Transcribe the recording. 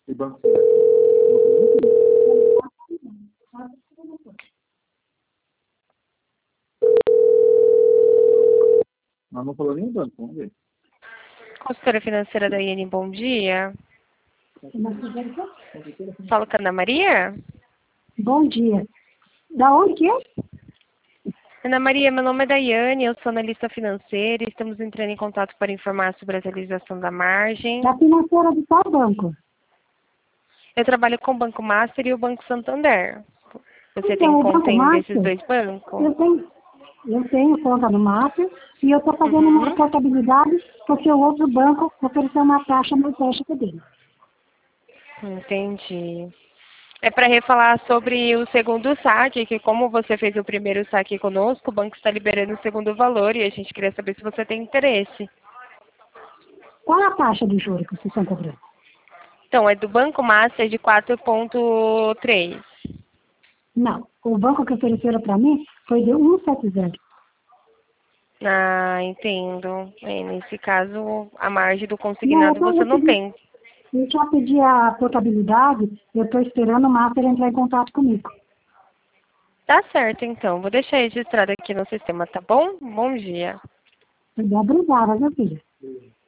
E banco. Mas não falou nem o banco, vamos ver. Consultora financeira da IN, bom dia. Falo com a Ana Maria? Bom dia. Da onde que é? Ana Maria, meu nome é Daiane, eu sou analista financeira e estamos entrando em contato para informar sobre a atualização da margem. Da financeira de qual banco? Eu trabalho com o Banco Master e o Banco Santander. Você Então, tem o conta Banco em desses Master, dois bancos? eu tenho conta no Master e eu estou fazendo uma portabilidade porque o outro banco ofereceu uma taxa mais baixa que dele. Entendi. É para refalar sobre o segundo saque, que como você fez o primeiro saque conosco, o banco está liberando o segundo valor e a gente queria saber se você tem interesse. Qual é a taxa de juros que vocês estão cobrando? Então, é do Banco Master de 4,3. Não, o banco que ofereceram para mim foi de 170. Ah, entendo. Nesse caso, a margem do consignado Não, você não tem. eu já pedi a portabilidade, eu estou esperando o Master entrar em contato comigo. Tá certo, então. Vou deixar registrado aqui no sistema, tá bom? Bom dia. Obrigada, meu filho.